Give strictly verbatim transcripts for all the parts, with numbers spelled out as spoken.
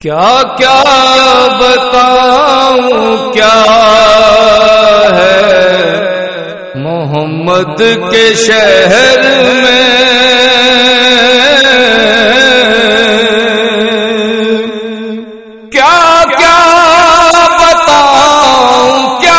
کیا کیا بتاؤں کیا ہے محمد کے شہر میں، کیا کیا بتاؤں کیا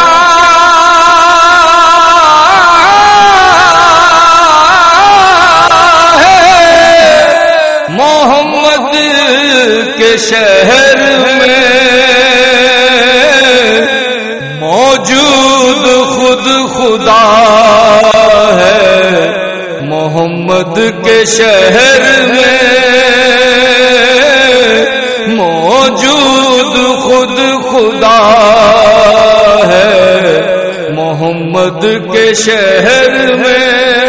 ہے محمد کے شہر میں، موجود خود خدا ہے محمد کے شہر میں، موجود خود خدا ہے محمد کے شہر میں،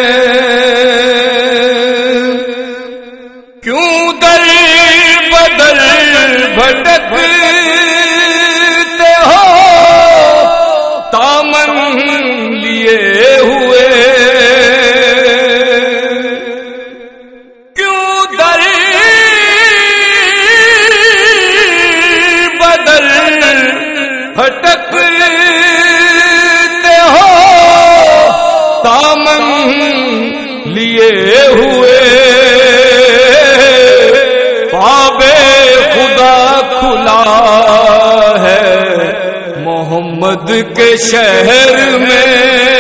کیوں در بدر بھٹکتے ہو دامن لیے ہوئے، کیوں در بدر بھٹکتے ہو دامن لیے ہوئے، باب خدا کھلا ہے محمد کے شہر میں،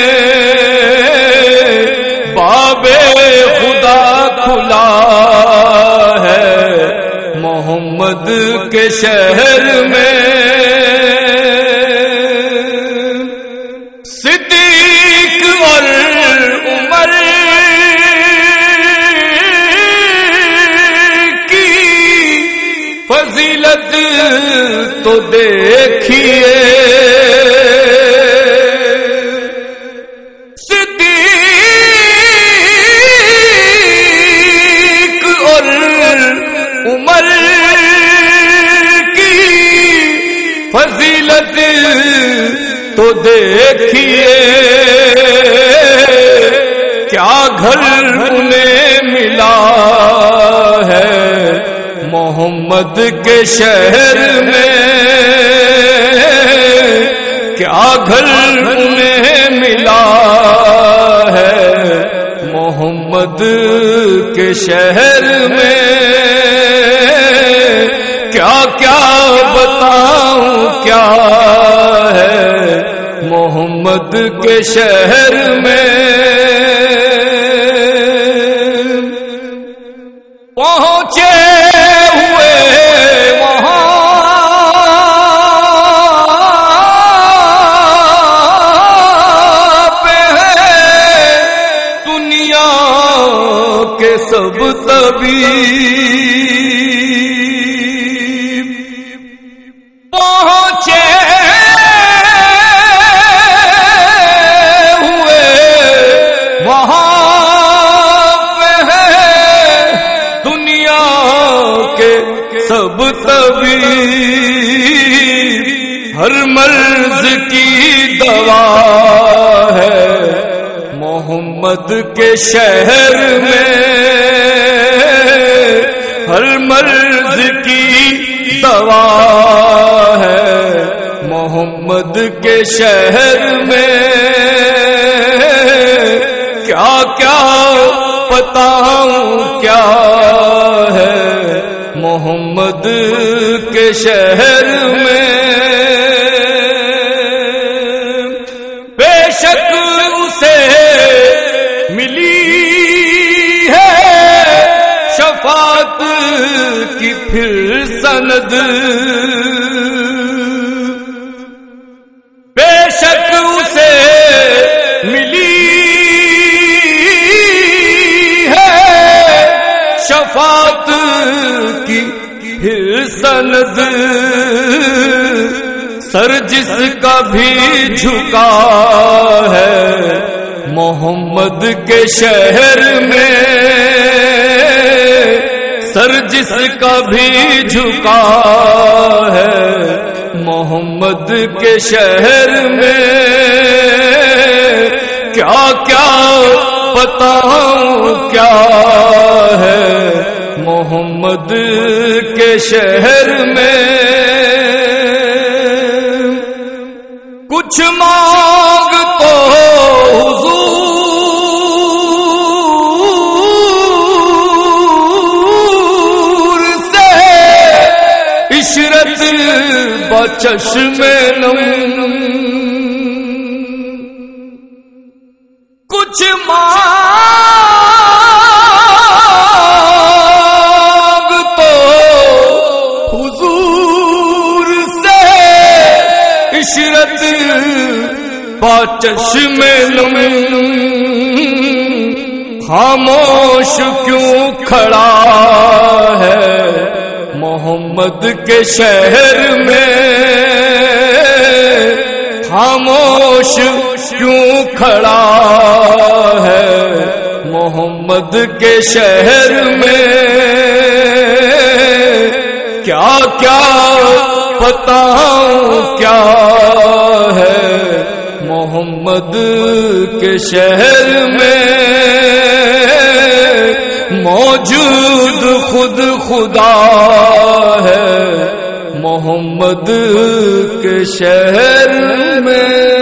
باب خدا کھلا ہے محمد کے شہر میں، صدیق اور عمر فضیلت تو دیکھیے، صدیق اور عمر کی فضیلت تو دیکھیے، کیا گھر انہیں ملا ہے محمد کے شہر میں، کیا گھر انہیں ملا ہے محمد کے شہر میں، کیا کیا بتاؤں کیا ہے محمد کے شہر میں، پہنچے سب طبیب، پہنچے ہوئے وہاں پہ ہے دنیا کے سب طبیب، ہر مرض کی دوا ہے محمد کے شہر میں، ہر مرض کی دوا ہے محمد کے شہر میں، کیا کیا بتاؤں کیا ہے محمد کے شہر میں، بے شک اسے ملی ہے شفاعت کی پھر سند، بے شک اسے ملی ہے شفاعت کی پھر سند، سر جس کا بھی جھکا ہے محمد کے شہر میں، سر جس کا بھی جھکا ہے محمد کے شہر میں، کیا کیا بتاؤں کیا ہے محمد کے شہر میں کچھ مانگ تو حضور سے عشرت بچشم نم کچھ مانگ تو حضور سے عشرت بچشم نم خاموش کیوں کھڑا ہے محمد کے شہر میں خاموش کیوں کھڑا ہے محمد کے شہر میں کیا کیا بتاؤں کیا ہے محمد کے شہر میں موجود خود خدا ہے محمد کے شہر میں